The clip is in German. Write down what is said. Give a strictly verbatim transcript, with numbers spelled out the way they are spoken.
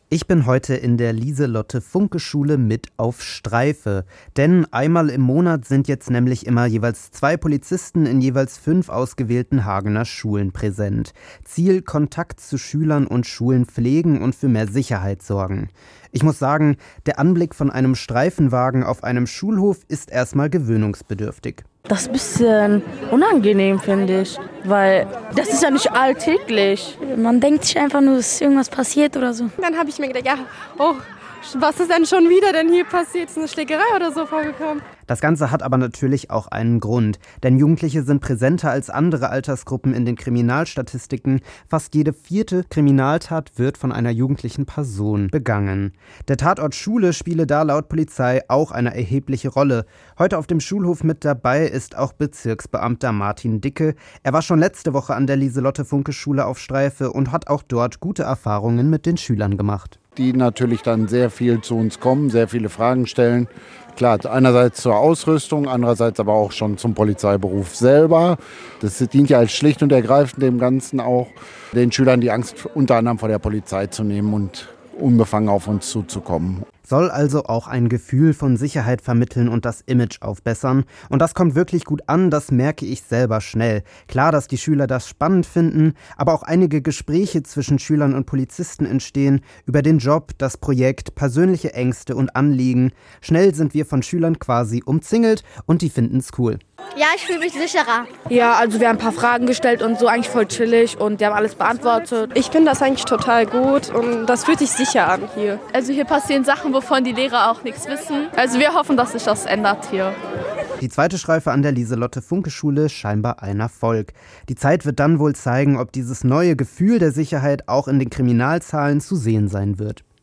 Ich bin heute in der Lieselotte-Funke-Schule mit auf Streife. Denn einmal im Monat sind jetzt nämlich immer jeweils zwei Polizisten in jeweils fünf ausgewählten Hagener Schulen präsent. Ziel: Kontakt zu Schülern und Schulen pflegen und für mehr Sicherheit sorgen. Ich muss sagen, der Anblick von einem Streifenwagen auf einem Schulhof ist erstmal gewöhnungsbedürftig. Das ist ein bisschen unangenehm, finde ich, weil das ist ja nicht alltäglich. Man denkt sich einfach nur, dass irgendwas passiert oder so. Dann habe ich mir gedacht, ja, oh, was ist denn schon wieder denn hier passiert? Ist eine Schlägerei oder so vorgekommen? Das Ganze hat aber natürlich auch einen Grund, denn Jugendliche sind präsenter als andere Altersgruppen in den Kriminalstatistiken. Fast jede vierte Kriminaltat wird von einer jugendlichen Person begangen. Der Tatort Schule spiele da laut Polizei auch eine erhebliche Rolle. Heute auf dem Schulhof mit dabei ist auch Bezirksbeamter Martin Dicke. Er war schon letzte Woche an der Lieselotte-Funke-Schule auf Streife und hat auch dort gute Erfahrungen mit den Schülern gemacht. Die natürlich dann sehr viel zu uns kommen, sehr viele Fragen stellen. Klar, einerseits zur Ausrüstung, andererseits aber auch schon zum Polizeiberuf selber. Das dient ja als schlicht und ergreifend dem Ganzen auch, den Schülern die Angst unter anderem vor der Polizei zu nehmen und unbefangen auf uns zuzukommen. Soll also auch ein Gefühl von Sicherheit vermitteln und das Image aufbessern. Und das kommt wirklich gut an, das merke ich selber schnell. Klar, dass die Schüler das spannend finden, aber auch einige Gespräche zwischen Schülern und Polizisten entstehen über den Job, das Projekt, persönliche Ängste und Anliegen. Schnell sind wir von Schülern quasi umzingelt und die finden es cool. Ja, ich fühle mich sicherer. Ja, also wir haben ein paar Fragen gestellt und so, eigentlich voll chillig, und die haben alles beantwortet. Ich finde das eigentlich total gut und das fühlt sich sicher an hier. Also hier passieren Sachen, wovon die Lehrer auch nichts wissen. Also wir hoffen, dass sich das ändert hier. Die zweite Streife an der Lieselotte-Funke-Schule scheinbar ein Erfolg. Die Zeit wird dann wohl zeigen, ob dieses neue Gefühl der Sicherheit auch in den Kriminalzahlen zu sehen sein wird.